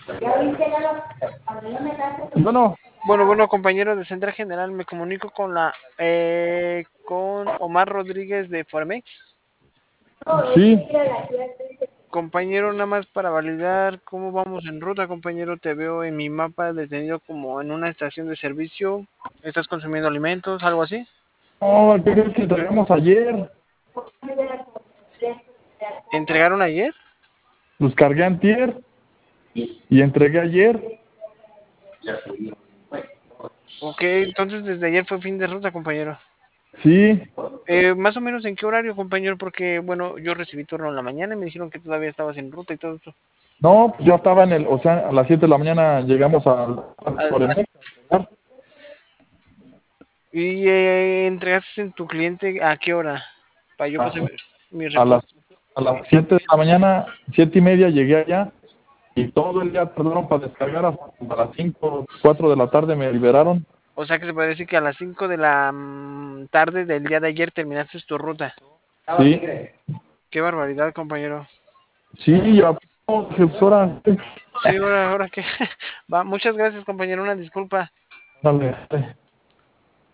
Bueno, Bueno, compañero de Central General, me comunico con Omar Rodríguez de Formex. sí, Compañero, nada más para validar cómo vamos en ruta, compañero. Te veo en mi mapa detenido como en una estación de servicio. ¿Estás consumiendo alimentos, algo así? no, ¿qué crees que entregamos ayer? ¿Entregaron ayer? Los cargué antier y entregué ayer. Ok, entonces desde ayer fue fin de ruta, compañero. Sí, Más o menos en qué horario, compañero, porque bueno, yo recibí turno en la mañana y me dijeron que todavía estabas en ruta y todo eso. no, pues yo estaba o sea, a las 7 de la mañana llegamos Al- por el al- ¿Y entregaste en tu cliente a qué hora? Para yo pasar mi a reporte. las, a las 7 de la mañana, 7:30 llegué allá y todo el día tardaron para descargar hasta las 5, 4 de la tarde me liberaron. O sea que se puede decir que a las 5 de la tarde del día de ayer terminaste tu ruta. Sí, Qué barbaridad, compañero. sí, ya, no, pues ahora, Sí, ahora que va. Muchas gracias, compañero. Una disculpa. dale.